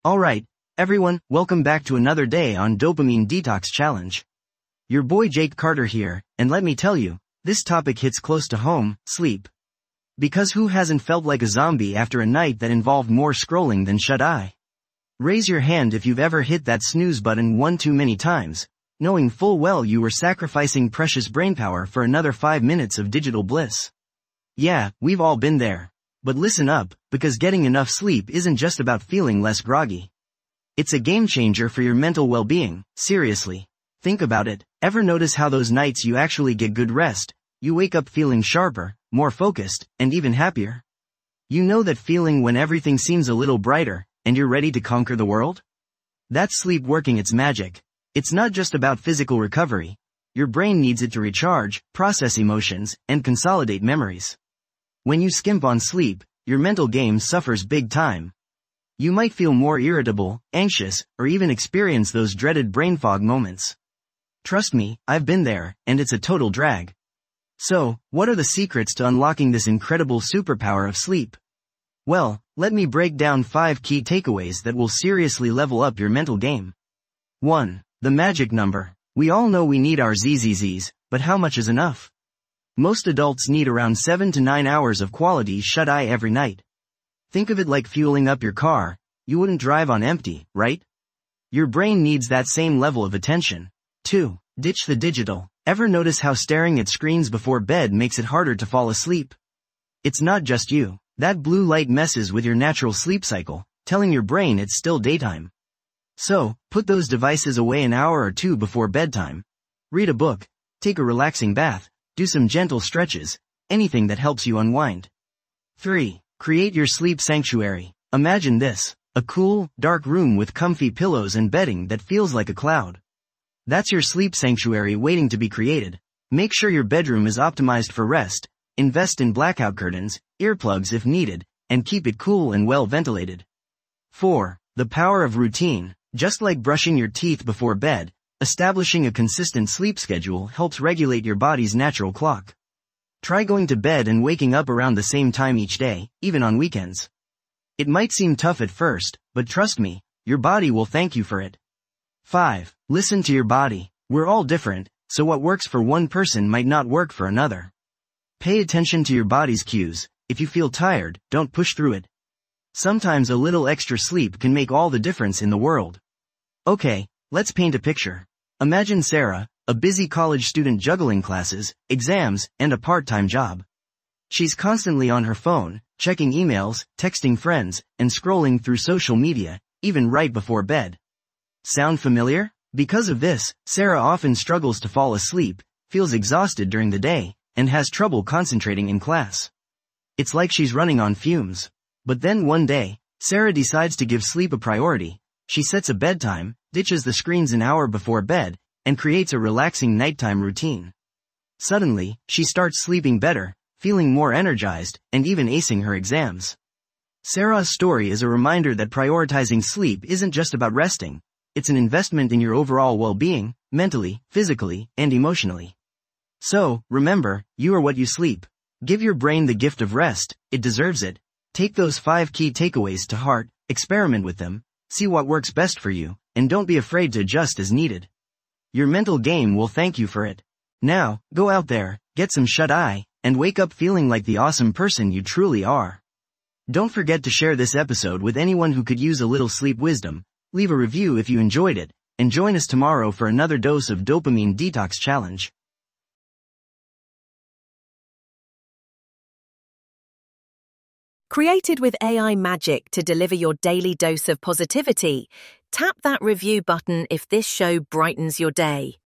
Alright, everyone, welcome back to another day on Dopamine Detox Challenge. Your boy Jake Carter here, and let me tell you, this topic hits close to home: sleep. Because who hasn't felt like a zombie after a night that involved more scrolling than shut-eye? Raise your hand if you've ever hit that snooze button one too many times, knowing full well you were sacrificing precious brainpower for another 5 minutes of digital bliss. Yeah, we've all been there. But listen up, because getting enough sleep isn't just about feeling less groggy. It's a game changer for your mental well-being, seriously. Think about it. Ever notice how those nights you actually get good rest, you wake up feeling sharper, more focused, and even happier? You know that feeling when everything seems a little brighter, and you're ready to conquer the world? That's sleep working its magic. It's not just about physical recovery. Your brain needs it to recharge, process emotions, and consolidate memories. When you skimp on sleep, your mental game suffers big time. You might feel more irritable, anxious, or even experience those dreaded brain fog moments. Trust me, I've been there, and it's a total drag. So, what are the secrets to unlocking this incredible superpower of sleep? Well, let me break down 5 key takeaways that will seriously level up your mental game. 1. The magic number. We all know we need our ZZZs, but how much is enough? Most adults need around 7 to 9 hours of quality shut-eye every night. Think of it like fueling up your car. You wouldn't drive on empty, right? Your brain needs that same level of attention. 2. Ditch the digital. Ever notice how staring at screens before bed makes it harder to fall asleep? It's not just you. That blue light messes with your natural sleep cycle, telling your brain it's still daytime. So, put those devices away an hour or two before bedtime. Read a book, take a relaxing bath, do some gentle stretches, anything that helps you unwind. 3. Create your sleep sanctuary. Imagine this: a cool, dark room with comfy pillows and bedding that feels like a cloud. That's your sleep sanctuary waiting to be created. Make sure your bedroom is optimized for rest, invest in blackout curtains, earplugs if needed, and keep it cool and well ventilated. 4. The power of routine. Just like brushing your teeth before bed, establishing a consistent sleep schedule helps regulate your body's natural clock. Try going to bed and waking up around the same time each day, even on weekends. It might seem tough at first, but trust me, your body will thank you for it. 5. Listen to your body. We're all different, so what works for one person might not work for another. Pay attention to your body's cues. If you feel tired, don't push through it. Sometimes a little extra sleep can make all the difference in the world. Okay, let's paint a picture. Imagine Sarah, a busy college student juggling classes, exams, and a part-time job. She's constantly on her phone, checking emails, texting friends, and scrolling through social media, even right before bed. Sound familiar? Because of this, Sarah often struggles to fall asleep, feels exhausted during the day, and has trouble concentrating in class. It's like she's running on fumes. But then one day, Sarah decides to give sleep a priority. She sets a bedtime, ditches the screens an hour before bed, and creates a relaxing nighttime routine. Suddenly, she starts sleeping better, feeling more energized, and even acing her exams. Sarah's story is a reminder that prioritizing sleep isn't just about resting. It's an investment in your overall well-being, mentally, physically, and emotionally. So, remember, you are what you sleep. Give your brain the gift of rest, it deserves it. Take those 5 key takeaways to heart, experiment with them, see what works best for you, and don't be afraid to adjust as needed. Your mental game will thank you for it. Now, go out there, get some shut-eye, and wake up feeling like the awesome person you truly are. Don't forget to share this episode with anyone who could use a little sleep wisdom, leave a review if you enjoyed it, and join us tomorrow for another dose of Dopamine Detox Challenge. Created with AI magic to deliver your daily dose of positivity, tap that review button if this show brightens your day.